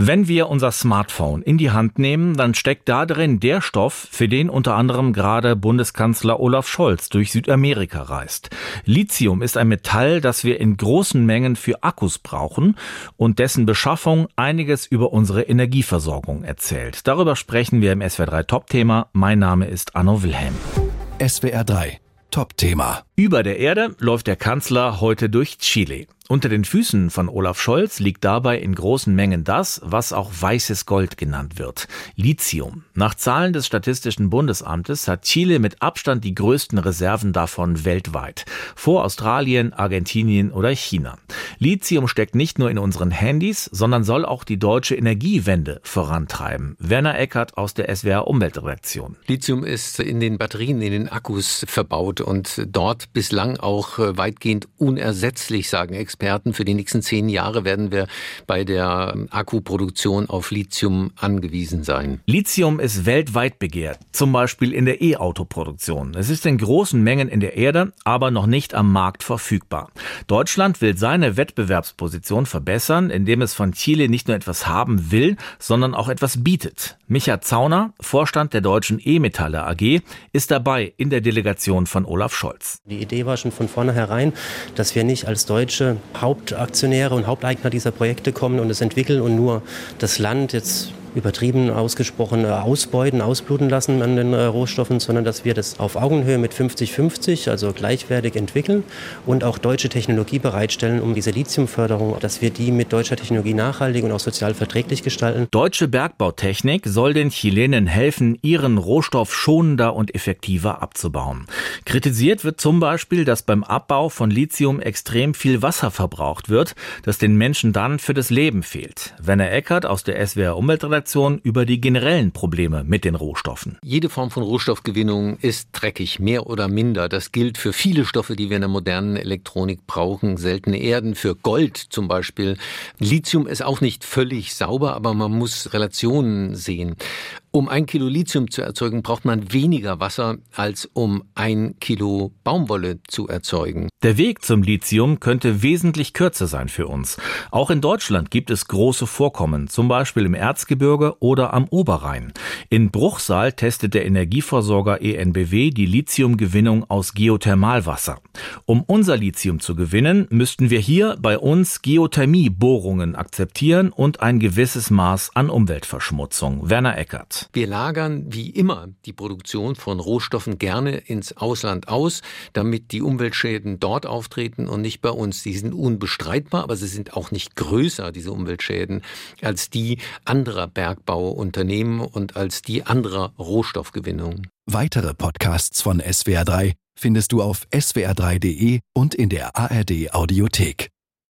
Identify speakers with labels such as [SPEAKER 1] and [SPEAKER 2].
[SPEAKER 1] Wenn wir unser Smartphone in die Hand nehmen, dann steckt da drin der Stoff, für den unter anderem gerade Bundeskanzler Olaf Scholz durch Südamerika reist. Lithium ist ein Metall, das wir in großen Mengen für Akkus brauchen und dessen Beschaffung einiges über unsere Energieversorgung erzählt. Darüber sprechen wir im SWR 3 Top-Thema. Mein Name ist Anno Wilhelm.
[SPEAKER 2] SWR 3 Top-Thema.
[SPEAKER 1] Über der Erde läuft der Kanzler heute durch Chile. Unter den Füßen von Olaf Scholz liegt dabei in großen Mengen das, was auch weißes Gold genannt wird: Lithium. Nach Zahlen des Statistischen Bundesamtes hat Chile mit Abstand die größten Reserven davon weltweit, vor Australien, Argentinien oder China. Lithium steckt nicht nur in unseren Handys, sondern soll auch die deutsche Energiewende vorantreiben. Werner Eckert aus der SWR Umweltredaktion.
[SPEAKER 3] Lithium ist in den Batterien, in den Akkus verbaut und dort bislang auch weitgehend unersetzlich, sagen Experten. Für die nächsten 10 Jahre werden wir bei der Akkuproduktion auf Lithium angewiesen sein.
[SPEAKER 1] Lithium ist weltweit begehrt, zum Beispiel in der E-Auto-Produktion. Es ist in großen Mengen in der Erde, aber noch nicht am Markt verfügbar. Deutschland will seine Wettbewerbsposition verbessern, indem es von Chile nicht nur etwas haben will, sondern auch etwas bietet. Micha Zauner, Vorstand der Deutschen E-Metalle AG, ist dabei in der Delegation von Olaf Scholz.
[SPEAKER 4] Die Idee war schon von vornherein, dass wir nicht als Deutsche Hauptaktionäre und Haupteigner dieser Projekte kommen und es entwickeln und nur das Land jetzt übertrieben ausgesprochen ausbluten lassen an den Rohstoffen, sondern dass wir das auf Augenhöhe mit 50-50, also gleichwertig entwickeln und auch deutsche Technologie bereitstellen, um diese Lithiumförderung, dass wir die mit deutscher Technologie nachhaltig und auch sozial verträglich gestalten.
[SPEAKER 1] Deutsche Bergbautechnik soll den Chilenen helfen, ihren Rohstoff schonender und effektiver abzubauen. Kritisiert wird zum Beispiel, dass beim Abbau von Lithium extrem viel Wasser verbraucht wird, das den Menschen dann für das Leben fehlt. Werner Eckert aus der SWR Umweltredaktion über die generellen Probleme mit den Rohstoffen.
[SPEAKER 3] Jede Form von Rohstoffgewinnung ist dreckig, mehr oder minder. Das gilt für viele Stoffe, die wir in der modernen Elektronik brauchen. Seltene Erden, für Gold zum Beispiel. Lithium ist auch nicht völlig sauber, aber man muss Relationen sehen. Um 1 Kilo Lithium zu erzeugen, braucht man weniger Wasser, als um 1 Kilo Baumwolle zu erzeugen.
[SPEAKER 1] Der Weg zum Lithium könnte wesentlich kürzer sein für uns. Auch in Deutschland gibt es große Vorkommen, zum Beispiel im Erzgebirge oder am Oberrhein. In Bruchsal testet der Energieversorger EnBW die Lithiumgewinnung aus Geothermalwasser. Um unser Lithium zu gewinnen, müssten wir hier bei uns Geothermiebohrungen akzeptieren und ein gewisses Maß an Umweltverschmutzung. Werner Eckert.
[SPEAKER 3] Wir lagern wie immer die Produktion von Rohstoffen gerne ins Ausland aus, damit die Umweltschäden dort auftreten und nicht bei uns. Die sind unbestreitbar, aber sie sind auch nicht größer, diese Umweltschäden, als die anderer Bergbauunternehmen und als die anderer Rohstoffgewinnung.
[SPEAKER 2] Weitere Podcasts von SWR 3 findest du auf swr3.de und in der ARD Audiothek.